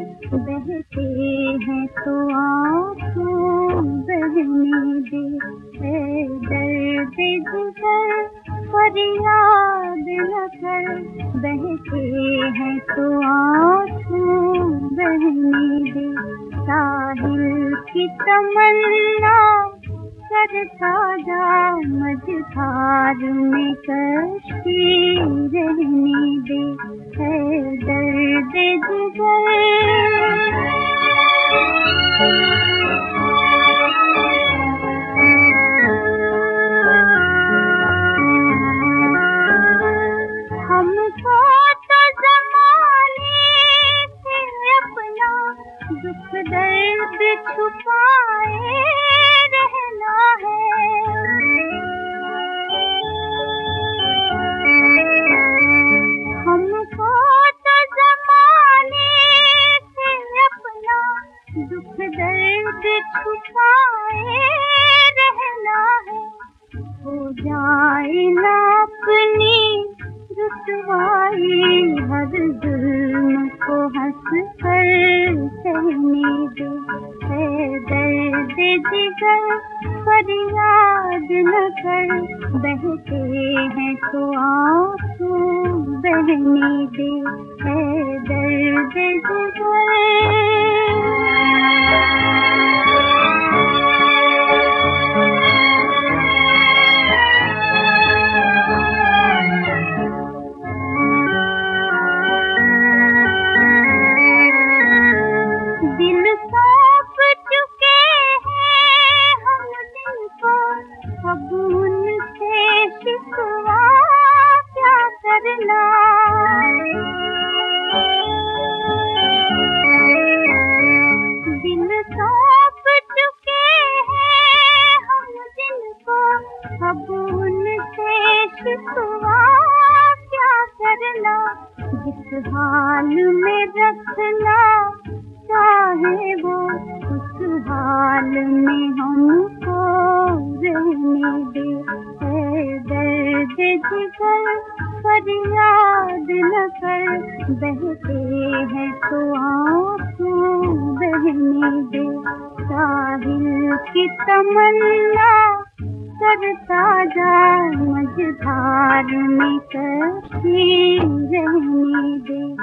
बहते हैं तो आंसू बहने दे। ऐ दर्द जिगर फरियाद न कर, बहते हैं तो आंसू बहने दे। साहिल की तमन्ना करता जा, मझधार में कश्ती रहने दे। है दर्द जिगर हमको तो ज़माने से अपना दुख दर्द छुपाए रहना है। हमको तो ज़माने से अपना दुख दर्द छुपाए रहना है। हो जाए ना अपनी रुसवाई, हर जुल्म को हंस कर सहने दे। है दर्द जिगर फरियाद न कर, बहते हैं तो आंसू बहने दे। है दर्द जिगर दिल सौंप चुके हैं हम जिनको, अब उनसे शिकवा क्या करना। दिल सौंप चुके हैं हम जिनको, अब उनसे शिकवा क्या करना। जिस हाल में रखना चाहे वो, उस हाल में हमको रहने दे। है दर्द जिगर फरियाद न कर, बहते हैं तो आंसू बहने दे। साहिल की तमन्ना करता जा, मझधार में कश्ती रहने दे।